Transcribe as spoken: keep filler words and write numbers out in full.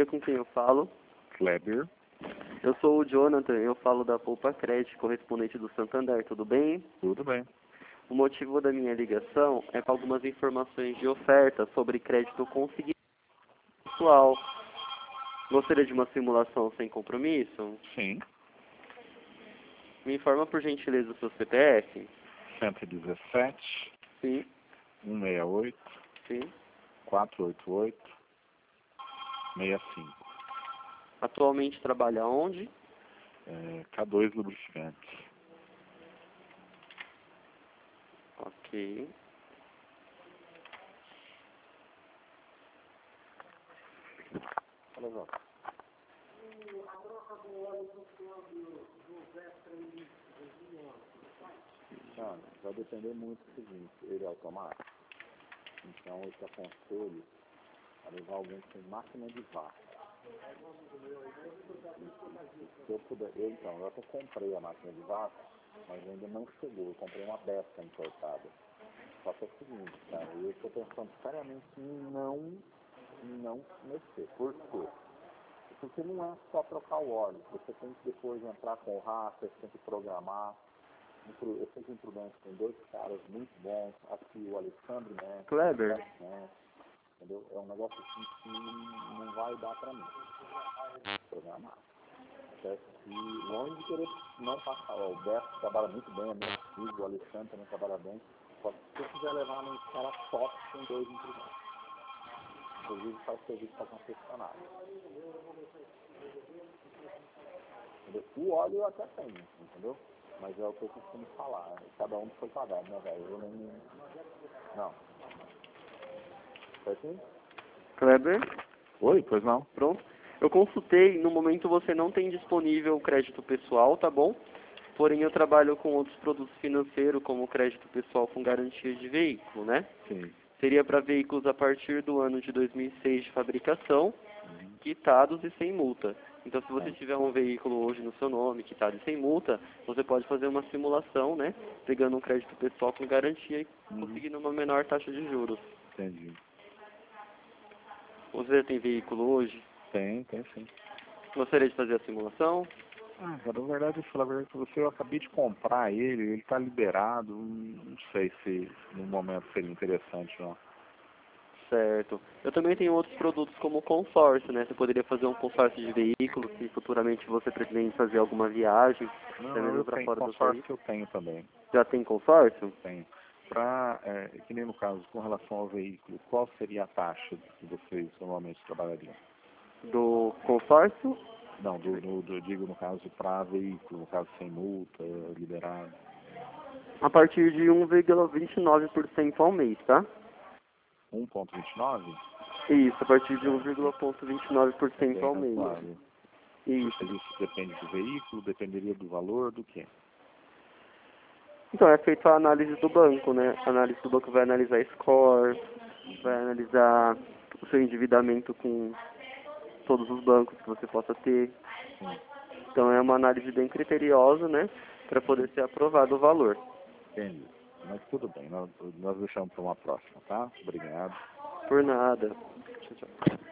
dia, com quem eu falo? Kleber. Eu sou o Jonathan, eu falo da Poupa Crédito, correspondente do Santander, tudo bem? Tudo bem. O motivo da minha ligação é para algumas informações de oferta sobre crédito consignado pessoal. Gostaria de uma simulação sem compromisso? Sim. Me informa por gentileza o seu C P F? cento e dezessete, Sim, cento e sessenta e oito, sim. quatrocentos e oitenta e oito, sessenta e cinco. Atualmente trabalha onde? É, K dois Lubrificantes. Ok. Olha só. Não, vai depender muito do seguinte, ele é automático. Então eu te aconselho a levar alguém com máquina de vácuo. Se eu puder, eu então, eu até comprei a máquina de vácuo, mas ainda não chegou. Eu comprei uma dessa importada. Só que é o seguinte, cara, eu estou pensando seriamente em não, em não mexer. Por quê? Porque não é só trocar o óleo. Você tem que depois entrar com o raster, você tem que programar. Eu sei que em Prudente tem dois caras muito bons. Aqui o Alexandre, né? Kleber? Né, entendeu? É um negócio assim que não vai dar pra mim. Programar. Certo? E longe de querer não passar. Ó, o Beto trabalha muito bem, é meu filho, o Alexandre também trabalha bem. Só que se você quiser levar num cara top, tem dois em Prudente. Inclusive faz serviço para concessionário. Entendeu? O óleo eu até tenho, entendeu? Mas é o que eu costumo falar. Cada um foi pagado, né, velho? Eu nem... Não. Certinho? Kleber? Oi, pois não. Pronto. Eu consultei, no momento você não tem disponível crédito pessoal, tá bom? Porém eu trabalho com outros produtos financeiros, como crédito pessoal com garantia de veículo, né? Sim. Seria para veículos a partir do ano de dois mil e seis de fabricação, Uhum. quitados e sem multa. Então se você É. tiver um veículo hoje no seu nome, quitado e sem multa, você pode fazer uma simulação, né? Pegando um crédito pessoal com garantia e Uhum. conseguindo uma menor taxa de juros. Entendi. Você tem veículo hoje? Tem, tem sim. Gostaria de fazer a simulação? Ah, cara, na verdade, eu falar a verdade pra você, eu acabei de comprar ele, ele tá liberado, não sei se no momento seria interessante, não. Certo. Eu também tenho outros produtos como consórcio, né? Você poderia fazer um consórcio de veículos se futuramente você pretende fazer alguma viagem, Não, até não, mesmo eu para tenho fora do país. consórcio que eu tenho também. Já tem consórcio? Tenho. Pra, é, que nem no caso, com relação ao veículo, qual seria a taxa que vocês normalmente trabalhariam? Do consórcio? Não, do, do, do- eu digo no caso para veículo, no caso sem multa, liberado. A partir de um vírgula vinte e nove por cento ao mês, tá? um vírgula vinte e nove? Isso, a partir de um vírgula vinte e nove por É cento bem ao mês. razoável. Isso. Mas isso depende do veículo, dependeria do valor, do quê? Então, é feita a análise do banco, né? A análise do banco vai analisar score, vai analisar o seu endividamento com todos os bancos que você possa ter. Sim. Então, é uma análise bem criteriosa, né? Para poder ser aprovado o valor. Entendi. Mas tudo bem, nós, nós deixamos para uma próxima, tá? Obrigado. Por nada. Tchau, tchau.